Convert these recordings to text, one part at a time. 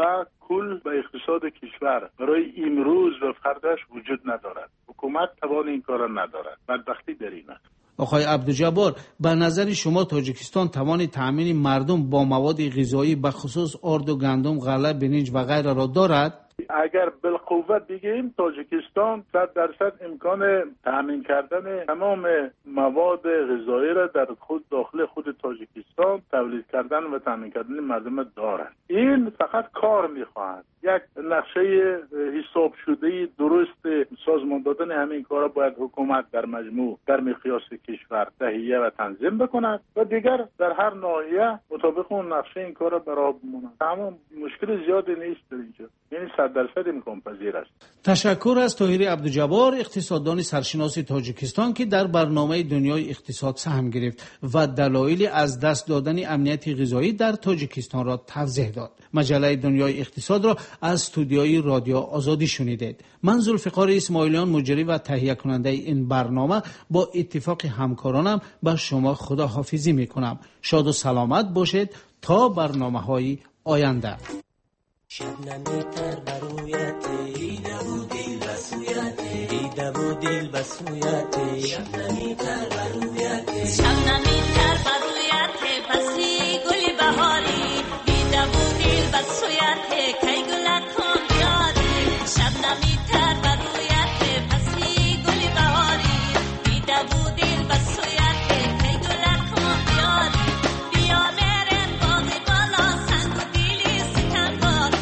و کل به اقتصاد کشور برای امروز و فرداش وجود ندارد. حکومت توان این کار ندارد. بدبختی در این است. آقای عبدالجبار، به نظر شما تاجیکستان توان تامین مردم با مواد غذایی به خصوص آرد و گندم، غله، برنج و غیره را دارد؟ اگر بالقوت بگیم تاجیکستان 100% امکان تامین کردن تمام مواد غذایی را در خود داخل خود تاجیکستان تولید کردن و تامین کردن مردم دارد. این فقط کار میخواهد. یک نقشه حساب شده درست سازمان دادن همین کارا باید حکومت در مجموع در مقیاس کشور تهیه و تنظیم بکند و دیگر در هر ناحیه مطابق اون نقشه این کارا برآورد بماند. تمام مشکل زیادی نیست در اینجا. یعنی 100% امکان پذیر است. تشکر از طاهری عبدالجبار، اقتصاددان سرشناس تاجیکستان که در برنامه دنیای اقتصاد سهم گرفت و دلایل از دست دادن امنیت غذایی در تاجیکستان را توضیح داد. مجله دنیای اقتصاد را از استودیوی رادیو آزادی شنیدید. من ذوالفقار اسماعیلیان مجری و تهیه کننده این برنامه با اتفاق همکارانم به شما خداحافظی میکنم. شاد و سلامت باشید تا برنامه‌های آینده. شبنمی تر برویتی دیده و دل بسویتی دیده و دل بسویتی شبنمی تر برویتی شبنمی تر برویتی پسی گل بهاری دیده و دل بسویتی کی گل کن بیاری شبنمی تر برویتی پسی گل بهاری دیده و دل بسویتی کی گل کن بیاری بیا بریم باغ بالا سنگ و دیلی ستمبار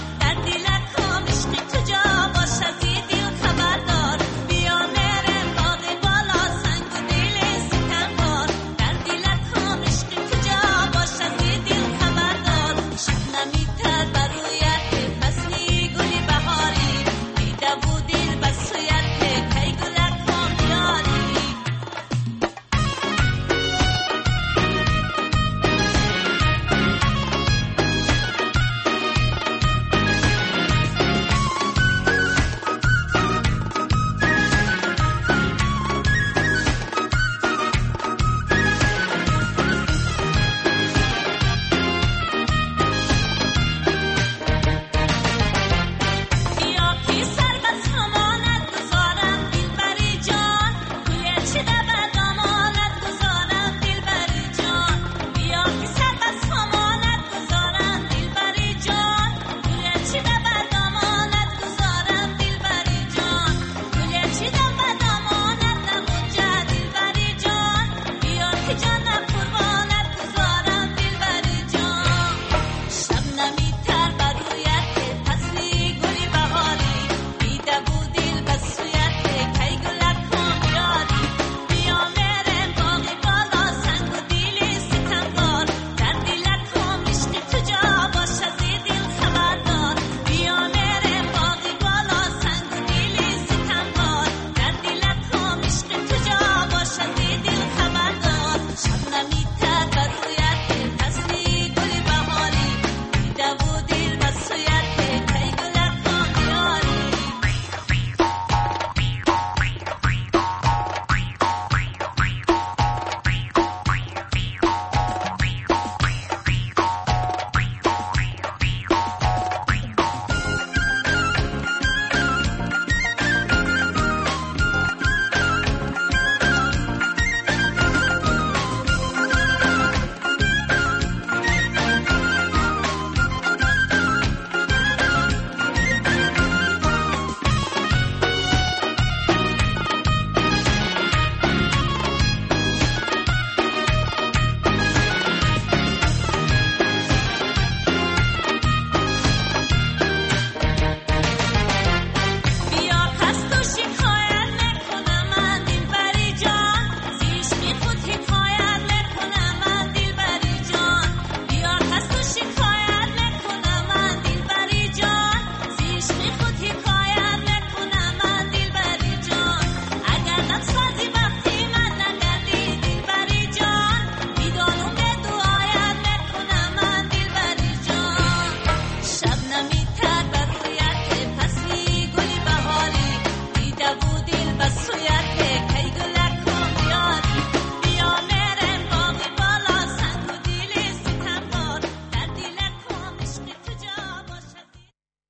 شبنمی تر برویت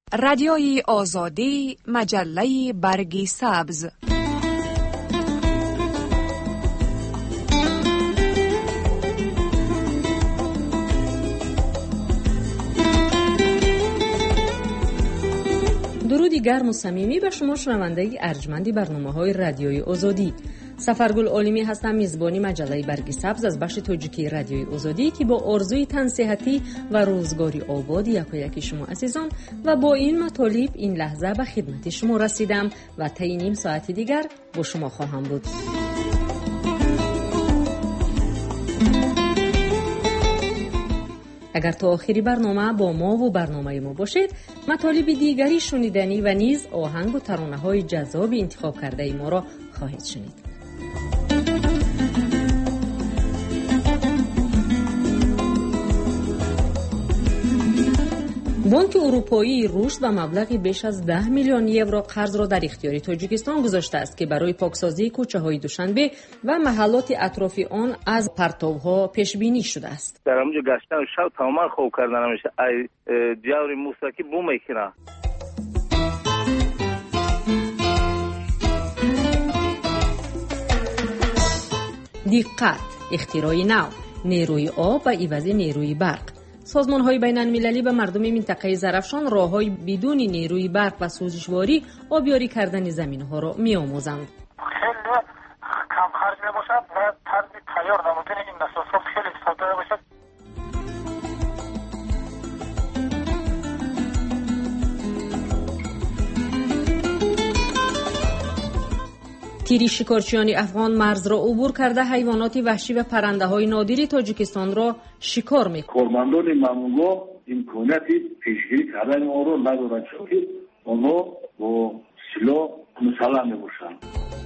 رادیوی آزادی، مجله برگ سبز. درودی گرم و صمیمی به شما شنونده ارجمندی برنامه‌های رادیوی آزادی. سفرگل عالمی هستم، میزبانی مجله برگ سبز از بخش تاجیکی رادیوی آزادی که با آرزوی تن صحتی و روزگاری آباد یکی شما عزیزان و با این مطالب این لحظه به خدمت شما رسیدم و تا نیم ساعت دیگر با شما خواهم بود. اگر تا آخری برنامه با ما و برنامه ما باشید، مطالب دیگری شنیدنی و نیز آهنگ و ترانه‌های جذاب انتخاب کرده ما را خواهید شنید. بانک اروپایی رشد و مبلغی بیش از 10 میلیون یورو قرض را در اختیار تاجیکستان گذاشته است که برای پاکسازی کوچه‌های دوشنبه و محلات اطراف آن از پرتوها پیش بینی شده است. در اونجا گشتن شب تمام خوب کردن نمیشه. ای جوری موسیقی بوم میکنه. دقت، اختراع نو، نیروی آب و عوض نیروی برق. سازمان‌های بین‌المللی به مردم منطقه زرافشان راه‌های بدون نیروی برق و سوزشواری آبیاری کردن زمین‌ها را می‌آموزند. خیلی کم خرج می‌باشد و طرز تیار نمودن این نسازها خیلی ساده باشد. تیری شکارچیان افغان مرز را عبور کرده حیوانات وحشی و پرنده‌های نادر تاجیکستان را شکار می‌کنند. کارمندان مامورا امکانات پیشگیری کردن آن را ندارند چون که آنها با سلاح مسلح می‌باشند.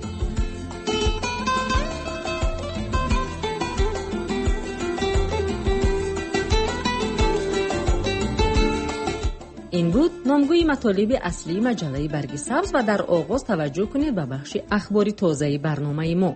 این بود نامگوی مطالب اصلی مجله برگ سبز و در آغاز توجه کنید به بخش اخباری تازه برنامه ما.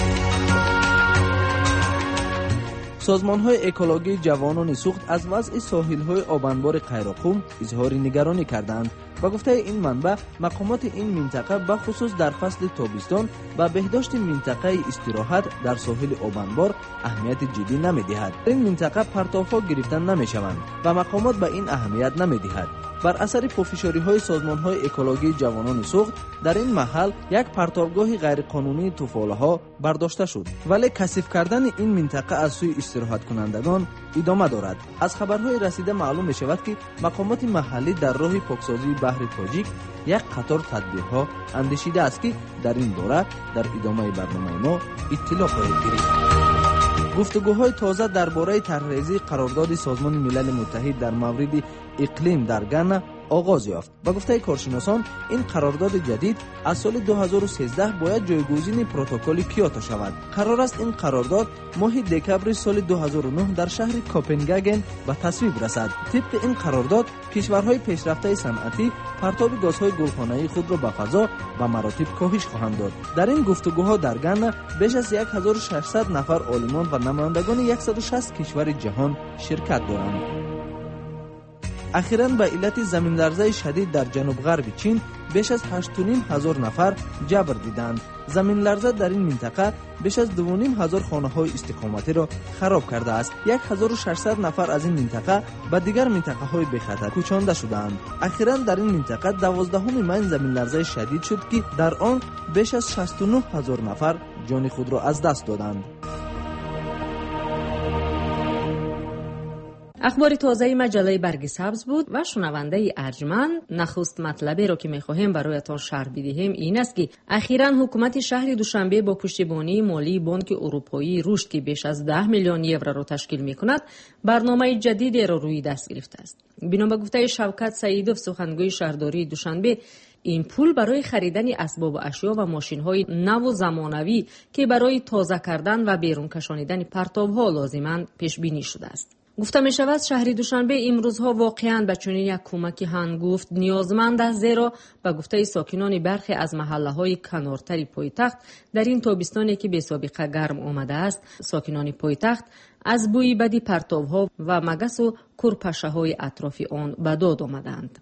سازمان‌های اکولوژی جوانان سوخت از وضع ساحل‌های آبانبار قیراقوم اظهار نگرانی کردند و گفته این منبع مقامات این منطقه به خصوص در فصل تابستان و بهداشت منطقه استراحت در ساحل آبانبار اهمیت جدی نمی‌دهد. این منطقه پرتوها گرفتن نمی‌شوند و مقامات به این اهمیت نمی‌دهد. بر اثر پافشاری‌های سازمان‌های اکولوژی جوانان سوخت در این محل یک پرتابگاه غیرقانونی توفاله‌ها برداشته شد، ولی کثیف کردن این منطقه از سوی استراحت کنندگان ادامه دارد. از خبرهای رسیده معلوم می‌شود که مقامات محلی در راه پاکسازی بحر تاجیک یک قطار تدبیرها اندیشیده است که در این باره در ادامه برنامه ما اطلاع خواهید گرفت. گفتگوهای تازه درباره طرح‌ریزی قرارداد سازمان ملل متحد در مورد اقلیم در گانا آغاز یافت. با گفته کارشناسان این قرارداد جدید از سال 2013 باید جایگزین پروتکل کیوتو شود. قرار است این قرارداد ماه دکمبر سال 2009 در شهر کوپنهاگن به تصویب رسد. طبق این قرارداد کشورهای پیشرفته صنعتی پرتاب گازهای گلخانه‌ای خود را به فضا به مراتب کاهش خواهند داد. در این گفتگوها در گانا بیش از 1600 نفر عالمان و نمایندگان 160 کشور جهان شرکت دارند. اخیراً به علت زمین لرزه شدید در جنوب غرب چین بیش از 8,500 نفر جبر دیدند. زمین لرزه در این منطقه بیش از 2,500 خانه‌های استقامتی را خراب کرده است. 1600 نفر از این منطقه به دیگر منطقه‌های بخطر کوچانده شدند. اخیراً در این منطقه 12مین من زمین لرزه شدید شد که در آن بیش از 69,000 نفر جان خود را از دست دادند. اخبار تازه مجله برگ سبز بود و شنونده ارجمند نخست مطلبی را که می‌خواهیم برایتان شرح بدهیم این است که اخیراً حکومت شهر دوشنبه با پشتیبانی مالی بانک اروپایی رشد که بیش از 10 میلیون یورو را تشکیل می‌کند برنامه جدیدی را روی دست گرفته است. بنا به گفته شوکت سعیدوف سخنگوی شهرداری دوشنبه این پول برای خریدن اسباب و اشیا و ماشین‌های نو و زمانوی که برای تازه کردن و بیرون کشانیدن پرتاب‌ها لازمند پیش بینی شده است. گفته می شود شهر دوشنبه امروزها واقعاً به چنین یک کمک هنگفت نیازمند است، زیرا به گفته ساکنان برخی از محله‌های کنارتر پایتخت در این تابستانی که به سابقه گرم آمده است، ساکنان پایتخت از بوی بدی پرتاب‌ها و مگس و کرپشه‌های اطراف آن به داد آمدند.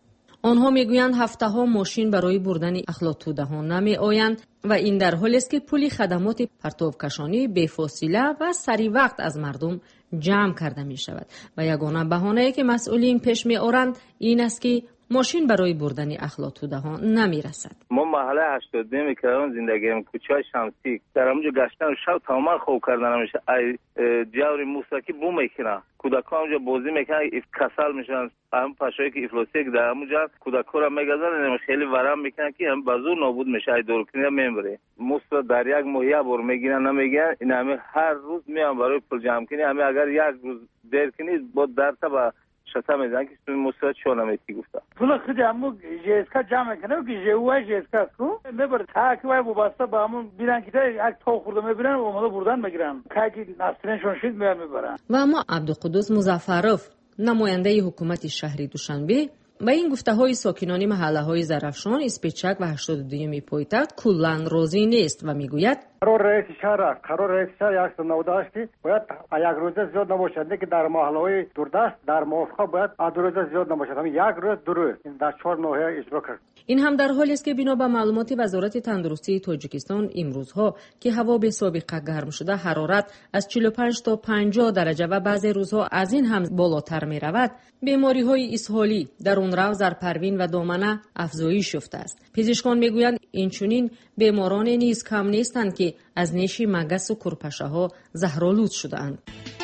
آنها میگویند هفته‌ها ماشین برای بردن اخلاط توده ها نمی‌آیند و این در حالی است که پول خدمات پرتوکشانی بفاصله و سری وقت از مردم جمع کرده می شود و یگانه بهانه‌ای که مسئولین پیش می‌آورند این است که ماشین برای بردن اخلاط توده ها نمی رسد. ما محله 82 میکردم زندگیم کوچه شمسی در اونجا گشتن شب تمام خوب کردن میشه ای جوری موسیقی بوم میکنه کودکان اونجا بازی میکنن کسل میشن هم پاشایی که افلاسی که در اونجا کودکا را میگذارن خیلی ورم میکنن که هم بازور نابود میشه ای دورکنی میمره موسا در یک ماهیه بر میگیرن نمیگن این همه هر روز میان برای پول جمع کنی همه اگر یک روز دیر کنی با درتا با شتا میزنن که سوی موسیقی چون نمیتی گفتا پول خود همون جیسکا جمع کنه که جوه جیسکا کو میبره تاکی وای وابسته با همون بیرن که یک تا خورده میبرن و اومده بردن میگیرن که نسلینشون شید میبرن. و اما عبدالقدوس مظفرов نماینده حکومت شهر دوشنبه با این گفته‌های ساکنان محله‌های زرافشان، اسپیچک و 82 پایتخت کلاً راضی نیست و میگوید قرار رئیس شهر یک سنو داشتی باید یک روز زیاد نباشد که در محله‌های دوردست در موافقه باید دو روز زیاد نباشد هم یک روز دو روز در 4 ناحیه اجرا کرد. این هم در حالی است که بنا به معلومات وزارت تندرستی تاجیکستان امروزها که هوا به سابقه گرم شده حرارت از 45 تا 50 درجه و بعضی روزها از این هم بالاتر می رود بیماری‌های اسهالی در اون رو زرپروین و دامنه افزایش یافته است. پزشکان میگویند اینچنین بیماران نیز کم نیستند که از نیش مگس و کرپشه‌ها زهرآلود شده‌اند.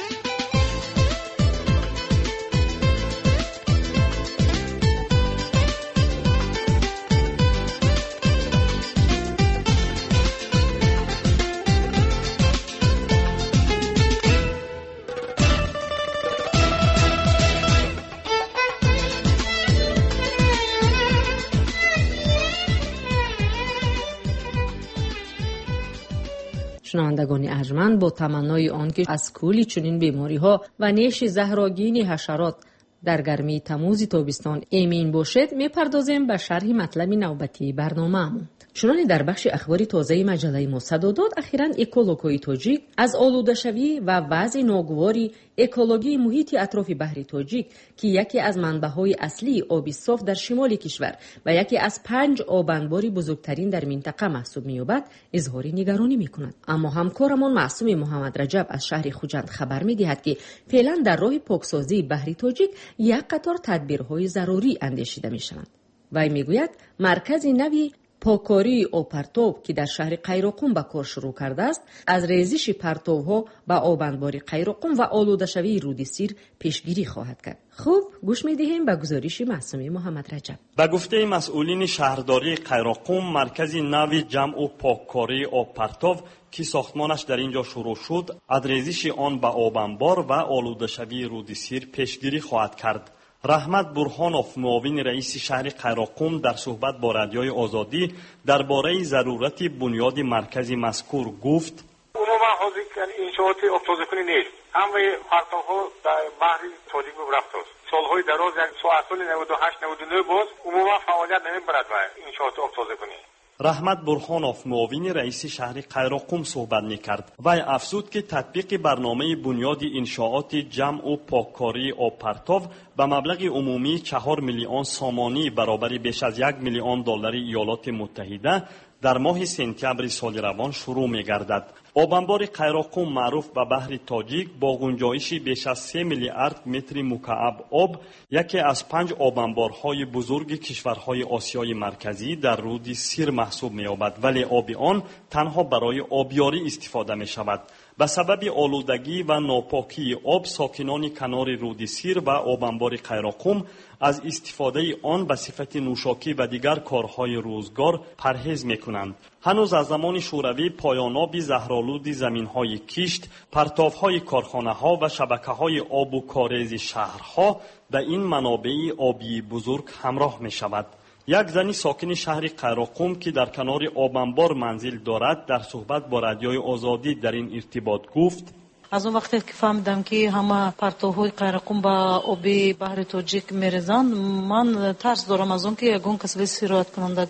شنوندگان ارجمند با تمنای آن که از کولی چنین بیماری‌ها و نیش زهرآگین حشرات در گرمی تموز تابستان امین باشد میپردازیم به شرح مطلب نوبتی برنامه‌مون. چنانچه در بخش اخباری تازه مجله ما صدا داد اخیراً اکولوگ‌های تاجیک از آلوده‌شوی و وضع ناگواری اکولوژی محیط اطراف بحر تاجیک که یکی از منبع‌های اصلی آب صاف در شمال کشور و یکی از 5 آبانبار بزرگترین در منطقه محسوب می‌یابد اظهار نگرانی می‌کند. اما همکارمان معصوم محمد رجب از شهر خوجند خبر می‌دهد که فعلا در راه پاکسازی بحر تاجیک یک قطار تدبیرهای ضروری اندیشیده می‌شوند. وی می‌گوید مرکز نوی پاکاری و پرتاب که در شهر قیراقم به کار شروع کرده است از ریزش پرتوها به آبانبار قیراقم و آلوده شوی رود سیر پیشگیری خواهد کرد. خوب گوش می‌دهیم به گزارش معصوم محمد رجب. به گفته مسئولین شهرداری قیراقم مرکز نوی جمع و پاککاری و پرتاب که ساختمانش در اینجا شروع شد از ریزش آن به آبانبار و آلوده شوی رود سیر پیشگیری خواهد کرد. رحمت برهانوف معاون رئیس شهر قیراقم در صحبت با رادیوی آزادی درباره ضرورت بنیاد مرکزی مذکور گفت: عموما حاضر انشاءات آبتازه‌کنی نیست. همه پرتاب‌ها در بحر تاجیک رفته است. سالهای دراز یک سال 98 99 باز عموما فعالیت نمی‌برد و انشاءات آبتازه‌کنی. رحمت برهانوف معاون رئیس شهر قیراقم صحبت می‌کرد و افزود که تطبیق برنامه بنیاد انشاءات جمع و پاککاری آب پرتاب به مبلغ عمومی 4 میلیون سامانی برابر بیش از 1 میلیون دلار ایالات متحده در ماه سپتامبر سال روان شروع می‌گردد. آبانبار قیراقم معروف به بحر تاجیک با گنجایش بیش از 3 میلیارد متر مکعب آب یکی از 5 آبانبارهای بزرگ کشورهای آسیای مرکزی در رود سیر محسوب می‌یابد، ولی آب آن تنها برای آبیاری استفاده می‌شود. به سبب آلودگی و ناپاکی آب ساکنان کنار رود سیر و آبانبار قیراقم از استفاده آن به صفت نوشاکی و دیگر کارهای روزگار پرهیز می‌کنند. هنوز از زمان شوروی پایاناب زهرآلود زمین‌های کشت، پرتاب‌های کارخانه‌ها و شبکه‌های آب و کاریز شهرها به این منابع آبی بزرگ همراه می‌شود. یک زنی ساکن شهر قیراقم که در کنار آبانبار منزل دارد در صحبت با رادیوی آزادی در این ارتباط گفت: از اون وقتی که فهمیدم که همه پرتوهای قیراقم با آب بحر تاجیک میریزن من ترس دارم از اون که یگان کسب سیرات کننده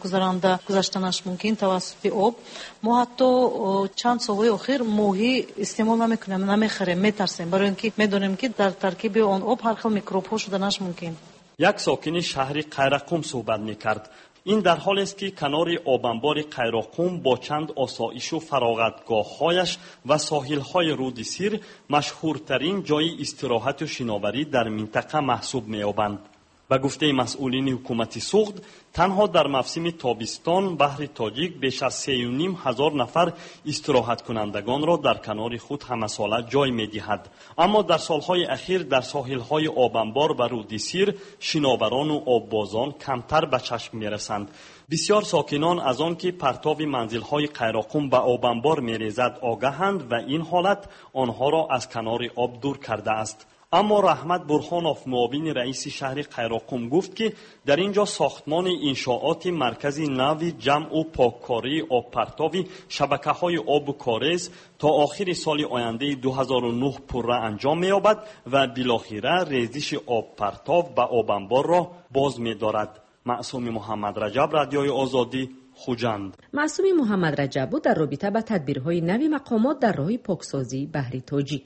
گذشتنش ممکن توسط آب. ما حتی چند سال اخیر ماهی استعمال نمیکنیم، نمیخریم، میترسیم برای اینکه میدونیم که در ترکیب اون آب هر خیل میکروب ها شدنش ممکن. یک ساکن شهر قیرقوم صحبت میکرد. این در حالی است که کنار آبانبار قیرقوم با چند آسایش و فراغتگاه‌هایش و ساحل‌های رود سیر مشهورترین جای استراحت و شناوری در منطقه محسوب می‌یابند. به گفته مسئولین حکومت سوخت، تنها در موسم تابستان بحر تاجیک بیش از 3,500 نفر استراحت کنندگان را در کنار خود همه ساله جای می‌دهد. اما در سالهای اخیر در ساحل‌های آبانبار و رود سیر شناوران و آببازان کمتر به چشم می‌رسند. بسیار ساکنان از آن که پرتاب منزل‌های قیرقوم به آبانبار می‌ریزد آگاهند و این حالت آنها را از کنار آب دور کرده است. اما رحمت برهانوف معاون رئیس شهر قیرقوم گفت که در اینجا ساختمان انشاءات مرکز نو جمع و پاککاری آب پرتاب شبکه‌های آب و کاریز تا آخر سال آینده 2009 پروژه انجام می‌یابد و بالاخره ریزش آب پرتاب به آبانبار را باز می‌دارد. معصوم محمد رجب، رادیوی آزادی، خوجند. معصوم محمد رجب بود در رابطه با تدبیرهای نوی مقامات در راه پاکسازی بحر تاجیک.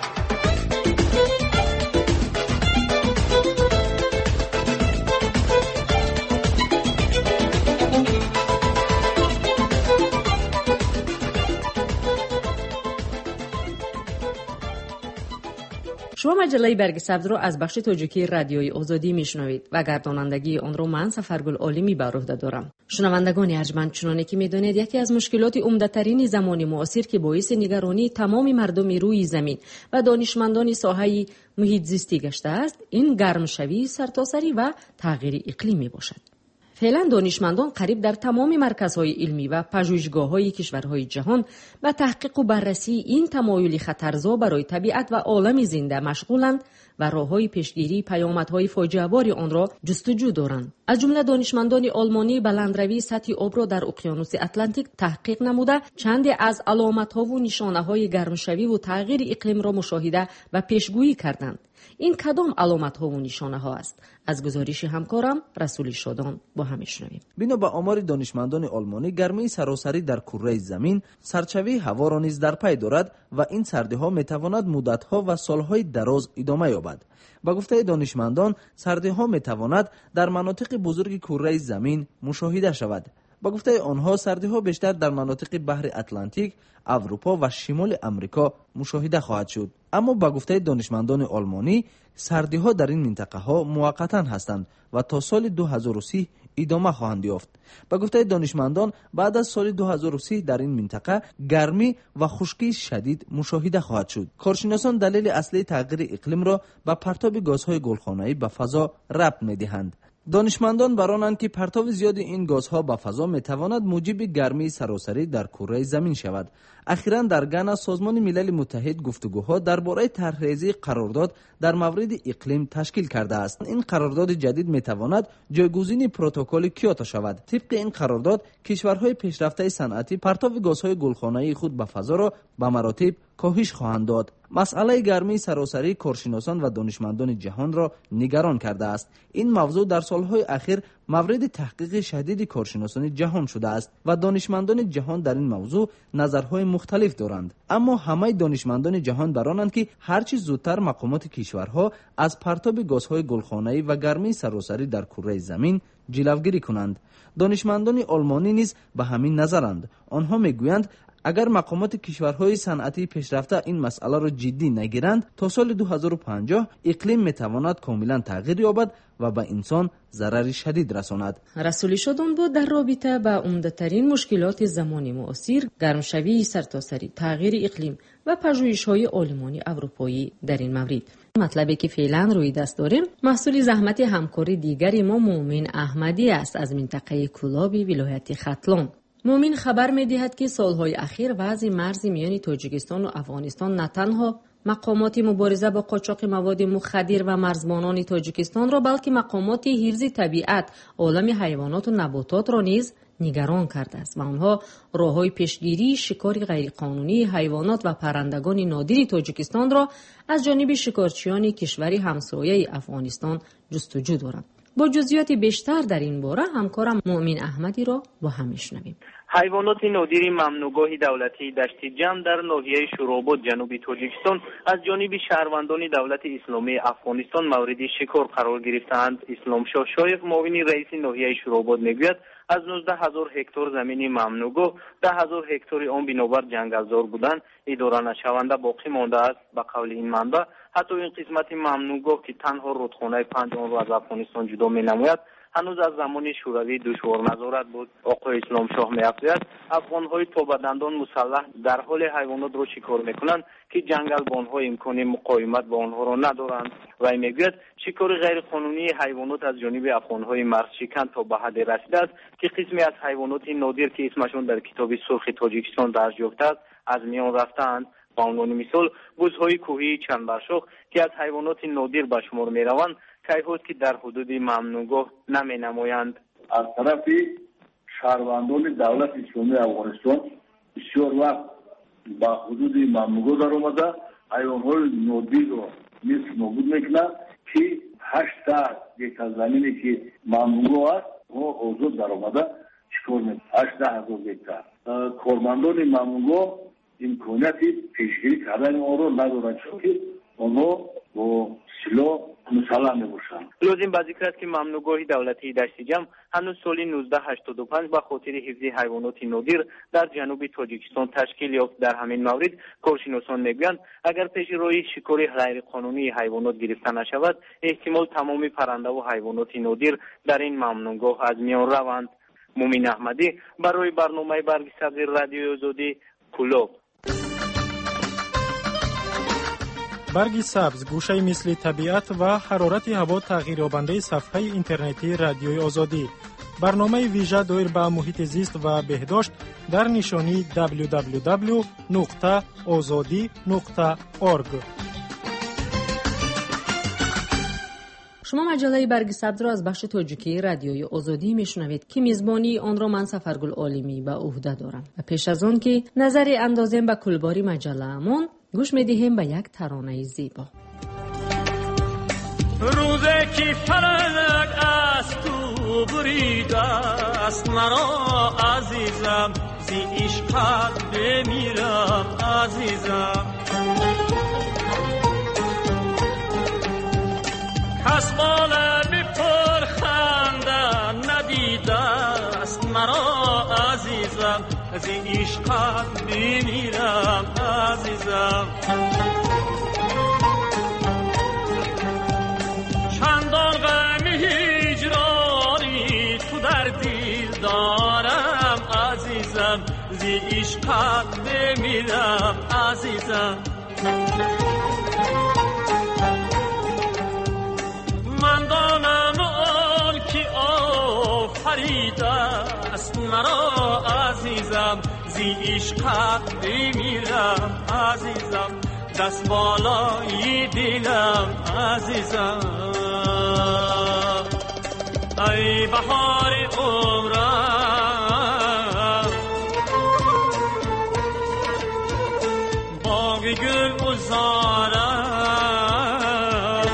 شما مجله برگ سبز را از بخش تاجیکی رادیوی آزادی میشنوید و گردانندگی آن را من سفرگل عالمی بر عهده دارم. شنوندگان ارجمند، چنانه که میدانید یکی از مشکلات عمده‌ترین زمان معاصر که باعث نگرانی تمام مردم روی زمین و دانشمندان ساحه محیط زیستی گشته است، این گرمشوی سرتاسری و تغییر اقلیمی باشد. فعلا دانشمندان قریب در تمام مرکزهای علمی و پژوهشگاه‌های کشورهای جهان به تحقیق و بررسی این تمایل خطرزا برای طبیعت و عالم زنده مشغولند و راه‌های پیشگیری پیامدهای فاجعه‌بار آن را جستجو دارند. از جمله دانشمندان آلمانی بلندروی سطح آب را در اقیانوس اتلانتیک تحقیق نموده چند از علامت‌ها و نشانه‌های گرمشوی و تغییر اقلیم را مشاهده و پیشگویی کردند. این کدام علامت‌ها و نشانه‌ها است؟ از گزارش همکارم رسول شادان با هم میشنویم. بنا به آمار دانشمندان آلمانی، گرمی سراسری در کره زمین سرچوی هوا را نیز در پی دارد و این سردی‌ها می‌تواند مدت‌ها و سال‌های دراز ادامه یابد. با گفته دانشمندان، سردی‌ها می‌تواند در مناطق بزرگ کره زمین مشاهده شود. با گفته آنها، سردی‌ها بیشتر در مناطق بحر اتلانتیک، اروپا و شمال امریکا مشاهده خواهد شد. اما با گفته دانشمندان آلمانی، سردی‌ها در این منطقه‌ها موقتا هستند و تا سال 2030 ادامه خواهند یافت. با گفته دانشمندان، بعد از سال 2030 در این منطقه گرمی و خشکی شدید مشاهده خواهد شد. کارشناسان دلیل اصلی تغییر اقلیم را به پرتاب گازهای گلخانه‌ای به فضا ربط می‌دهند. دانشمندان برانند که پرتاب زیاد این گازها به فضا میتواند موجب گرمی سراسری در کره زمین شود. اخیراً در گانا سازمان ملل متحد گفتگوها درباره طرحریزی قرارداد در مورد اقلیم تشکیل کرده است. این قرارداد جدید میتواند جایگزین پروتکل کیوتو شود. طبق این قرارداد، کشورهای پیشرفته صنعتی پرتاب گازهای گلخانه‌ای خود به فضا را به مراتب کاهش خواهند داد. مسئله گرمی سراسری کارشناسان و دانشمندان جهان را نگران کرده است. این موضوع در سالهای اخیر مورد تحقیق شدید کارشناسان جهان شده است و دانشمندان جهان در این موضوع نظرهای مختلف دارند. اما همه دانشمندان جهان برانند که هرچی زودتر مقامات کشورها از پرتاب گازهای گلخانه‌ای و گرمی سراسری در کره زمین جلوگیری کنند. دانشمندان آلمانی نیز به همین نظرند. آنها میگویند اگر مقامات کشورهای صنعتی پیشرفته این مسئله را جدی نگیرند، تا سال 2050 اقلیم میتواند کاملا تغییر یابد و به انسان ضرر شدید رساند. رسول شادان بود در رابطه با عمده‌ترین مشکلات زمان معاصر، گرمشوی سرتاسری، تغییر اقلیم و پژوهش‌های آلمانی اروپایی در این مورد. مطلبی که فعلا روی دست داریم محصول زحمت همکاری دیگری ما مومن احمدی است از منطقه کولابی ولایت ختلان. مومن خبر می‌دهد که سالهای اخیر وضع مرز میان تاجیکستان و افغانستان نه تنها مقامات مبارزه با قاچاق مواد مخدر و مرزبانان تاجیکستان را، بلکه مقامات حفظ طبیعت، عالم حیوانات و نباتات را نیز نگران کرده است و آنها راه‌های پیشگیری شکار غیرقانونی حیوانات و پرندگان نادر تاجیکستان را از جانب شکارچیان کشور همسایه افغانستان جستجو دارند. با جزئیات بیشتر در این باره همکارم مومن احمدی را با هم میشنویم. حیوانات نادر ممنوعگاه دولتی دشت جم در ناحیه شوراباد جنوبی تاجیکستان از جانب شهروندان دولت اسلامی افغانستان مورد شکار قرار گرفتند. اسلام شاه شایخ معاون رئیس ناحیه شوراباد میگوید از 19,000 هکتار زمین ممنوعگاه 10,000 هکتار آن بنابر جنگلزار بودند اداره نشونده باقی مانده است. به قول این منبع حتی این قسمت ممنوعگاه که تنها رودخانه 5 آن را از افغانستان جدا می‌نماید هنوز از زمان شوروی دشوار نظارت بود. آقای اسلام شاه می‌افزاید افغان‌های تا به دندان مسلح در حال حیوانات را شکار می‌کنند که جنگلبان‌ها امکان مقاومت با آنها را ندارند. و می‌گوید شکار غیرقانونی حیوانات از جانب افغان‌های مرزشکن تا به حد رسیده است که قسمی از حیوانات نادر که اسمشون در کتاب سرخ تاجیکستان درج یافته است از میان رفتند. به عنوان مثال بزهای کوهی چندبرشاخ که از حیوانات نادر به شمار می‌روند کیهات که در حدود ممنوعگاه نمی‌نمایند. از طرف شهروندان دولت اسلامی افغانستان بسیار وقت به حدود ممنوعگاه در آمده حیوانات نادر را نیست نابود میکنند که 8 هکتار زمینی که ممنوعگاه است ما آزاد در آمده چیکار میکنند 18,000 هکتار. کارمندان ممنوعگاه امکانیت پیشگیری کردن آن را ندارند چون که آنها با سلاح مسلح میباشند. لازم به ذکر است که ممنوعگاه دولتی دشت جم هنوز سال 1985 به خاطر حفظ حیوانات نادر در جنوب تاجیکستان تشکیل یافت. در همین مورد کارشناسان میگویند اگر پیش روی شکار غیرقانونی حیوانات گرفته نشود احتمال تمام پرنده و حیوانات نادر در این ممنوعگاه از میان روند. مومن احمدی برای برنامه برگ سبز رادیوی آزادی کلوب. برگ سبز گوشه مثل طبیعت و حرارت هوا تغییریابنده صفحه اینترنتی رادیوی آزادی. برنامه ویژه دایر به محیط زیست و بهداشت در نشانی www.azadi.org. شما مجله برگ سبز را از بخش تاجیکی رادیوی آزادی میشنوید که میزبانی آن را من سفرگل عالمی به عهده دارم. و پیش از آن که نظری اندازیم به کلباری مجله‌مان گوش میدهیم به یک ترانه زیبا. روزه که فلک از تو بریده است مرا عزیزم زی عشقت بمیرم عزیزم کس بالمی پر خنده ندیده است مرا عزیزم از این عشقت بمیرم عزیزم چندان غم هجرانی تو در دل دارم عزیزم از این عشقت بمیرم عزیزم من دانم آن که آفریده است مرا عزیزم زی عشقت بمیرم عزیزم دست بالای دلم عزیزم ای بهار عمرم باغ گل گزارم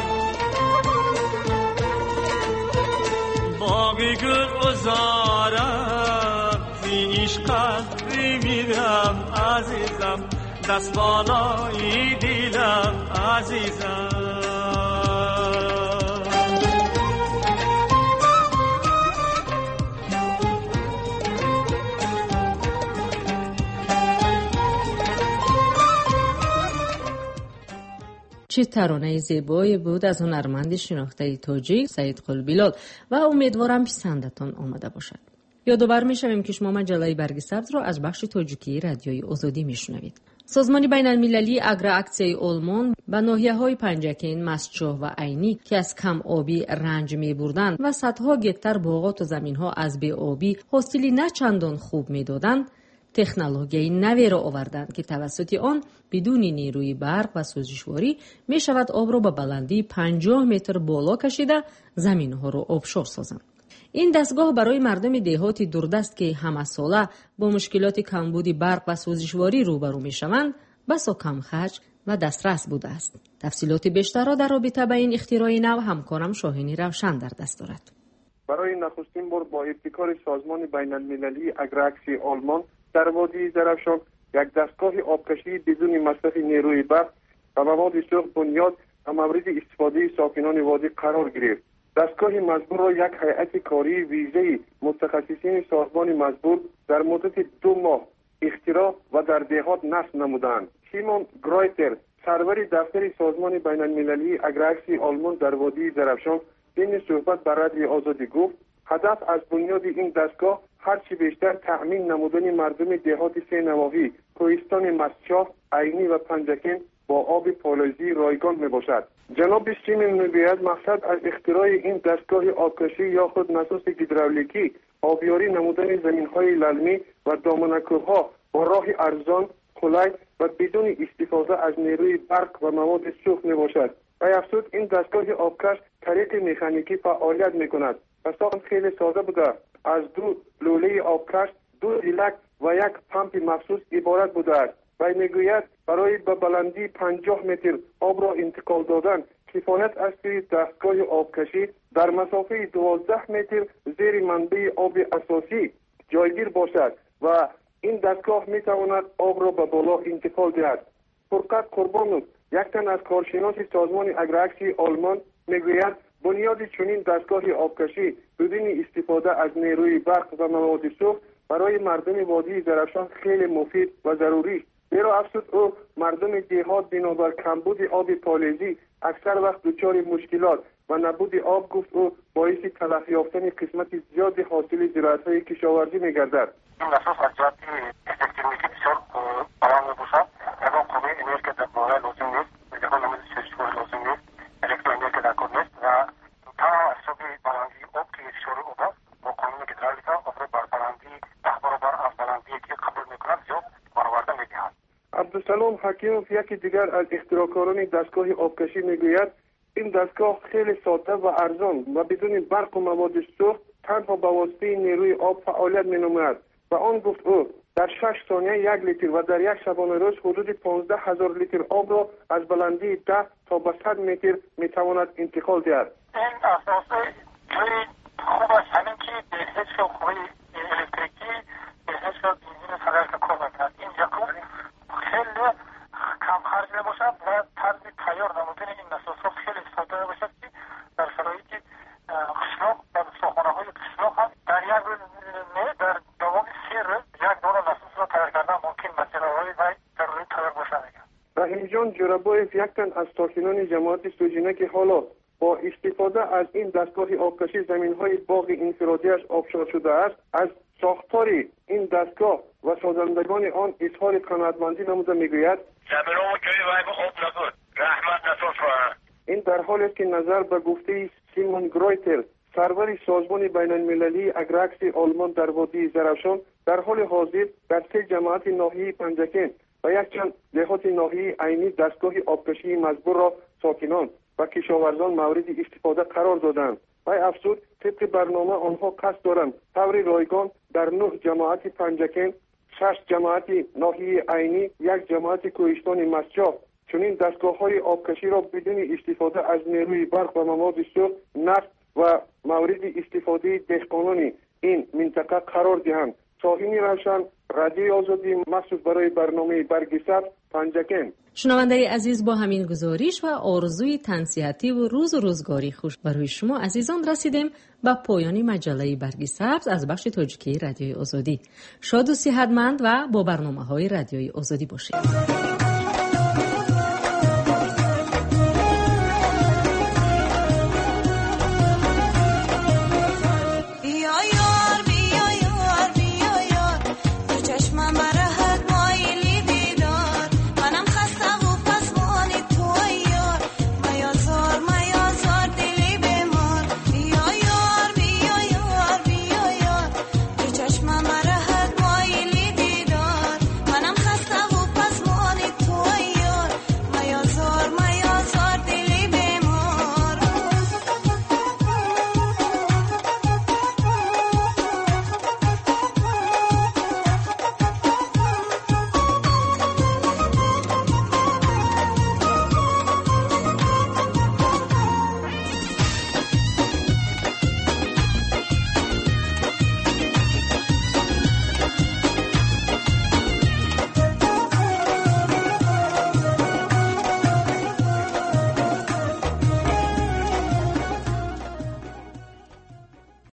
باغ گل گزارم زی عشقت بمیرم عزیزم دست بالای دلم عزیزم چه ترانه زیبایی بود از هنرمند شناخته تاجیک سعید قلبیلال و امیدوارم پسندتان آمده باشد. یادآور می‌شویم که شما مجله برگ سبز را از بخش تاجیکی رادیوی آزادی میشنوید. سازمان بین‌المللی اگرآکسیای آلمان به ناحیه‌های پنجکین، مسجح و عینی که از کم آبی رنج می‌بردند و صدها گکتار باغات و زمین‌ها از بی‌آبی حاصلی نه چندان خوب می‌دادند، تکنولوژی نوی را آوردند که توسط آن بدون نیروی برق و سوزشواری می شود آب را به بلندی 50 متر بالا کشیده زمین‌ها را آبشار سازند. این دستگاه برای مردم دهات دوردست که همه ساله با مشکلات کمبود برق و سوزشواری روبرو می شوند بسا کم خرج و دسترس بوده است. تفصیلات بیشتر را در رابطه با این اختراع نو همکارم شاهینی روشن در دست دارد. برای نخستین بار با ابتکار سازمان بین المللی اگراکسی آلمان در وادی درفشان یک دستگاه آبکشی بدون مصرف نیروی برق و مواد سوخت بنیاد و مورد استفاده ساکنان وادی قرار گرفت. دستگاه مزبور را یک هیئت کاری ویژه متخصصین سازمان مزبور در مدت 2 ماه اختراع و در دهات نصب نمودند. سیمون گرایتر، سرور دفتر سازمان بین المللی اگراکسی آلمان در وادی درفشان، این صحبت بر رادیوی آزادی گفت هدف از بنیاد این دستگاه هرچی بیشتر تأمین نمودن مردم دهات 3 نواحی کوهستان مستشاه، عینی و پنجکین با آب پالایزی رایگان می باشد. جناب سیمون میگوید مقصد از اختراع این دستگاه آبکشی یا خود نسوس هیدرولیکی آبیاری نمودن زمین‌های للمی و دامنه‌کوه‌ها با راه ارزان، کلای و بدون استفاده از نیروی برق و مواد سوخت می باشد. و افزود این دستگاه آبکش طریق مکانیکی فعالیت می کند و ساخت خیلی ساده بوده. از 2 لوله آبکش، 2 ریلک و یک پمپ مخصوص عبارت بوده است. و میگوید برای به بلندی 50 متر آب را انتقال دادن کفایت است که دستگاه آبکشی در مسافه 12 متر زیر منبع آب اساسی جایگیر باشد و این دستگاه می تواند آب را به بالا انتقال دهد. فرقت قربانوف، یک تن از کارشناس سازمان اگراکسی آلمان میگوید بنیاد چنین دستگاه آبکشی بدون استفاده از نیروی برق و مواد سوخت برای مردم وادی درفشان خیلی مفید و ضروری. زیرا افزود او مردم دهات بنابر کمبود آب پالایزی اکثر وقت دچار مشکلات و نبود آب گفت او باعث تلف یافتن قسمت زیاد حاصل زراعت‌های کشاورزی می‌گردد. این نسوس از جهت افکتیویتی بسیار بالا می‌باشد. اما قوه انرژی در بالا لازم نیست، بدون نمود سرچشمه لازم نیست، الکترونیکی در کار نیست و تا حساب بلندی آب که شروع آب با قانون هیدرولیک آب را بر بلندی 10 برابر از بلندی که قبول می‌کند زیاد برآورده می‌دهد. عبدالسلام حکیموف یکی دیگر از اختراعکاران دستگاه آبکشی میگوید این دستگاه خیلی ساده و ارزان و بدون برق و مواد سوخت تنها به واسطه نیروی آب فعالیت می‌نماید و آن گفت او در 6 ثانیه 1 لیتر و در یک شبانه روز حدود 15,000 لیتر آب را از بلندی 10 تا به 100 متر میتواند انتقال دهد. این اساسا جای خوب است همین که به هیچ قوه الکتریکی به هیچ بنزین صدر کار نکند. این یکم خیلی کم خرج میباشد و طرز تیار نمودن این نسوس‌ها خیلی ساده باشد که در شرایط قشلاق و ساختمان‌های قشلاق هم در یک روز در دوام 3 روز یک دونه نسوس را تیار کردن ممکن مسئله‌های و در روی تیار باشد. رحیمجان جورابایف یک تن از ساکنان جماعت سوجینه که حالا با استفاده از این دستگاه آبکشی زمین‌های باغ انفرادی‌اش آبشار شده است از ساختار این دستگاه و سازندگان آن اظهار قناعتمندی نموده میگوید زمین‌ها جای وای به آب نبود رحمت نسوس کنند. این در حالی است که نظر به گفته سیمون گرایتر سرور سازمان بین المللی اگراکسی آلمان در وادی درفشان در حال حاضر در 3 جماعت ناحیه پنجکین و یک چند دهات ناحیه عینی دستگاه آبکشی مزبور را ساکنان و کشاورزان مورد استفاده قرار دادند. و افزود طبق برنامه آنها قصد دارند طور رایگان در 9 جماعت پنجکین، 6 جماعت ناحیه عینی، 1 جماعت کوهستان مستشاه چنین دستگاه‌های آبکشی را بدون استفاده از نیروی برق و مواد سوخت، نفت و مورد استفاده دهقانان این منطقه قرار دهند. شاهین روشن، رادیوی آزادی، مخصوص برای برنامه برگ سبز، پنجکین. شنوندگان عزیز، با همین گزارش و آرزوی تنصیحاتی و روز و روزگاری خوش برای شما عزیزان رسیدیم به پایان مجله برگ سبز از بخش تاجیکی رادیوی آزادی. شاد و صحتمند و با برنامه‌های رادیوی آزادی باشید.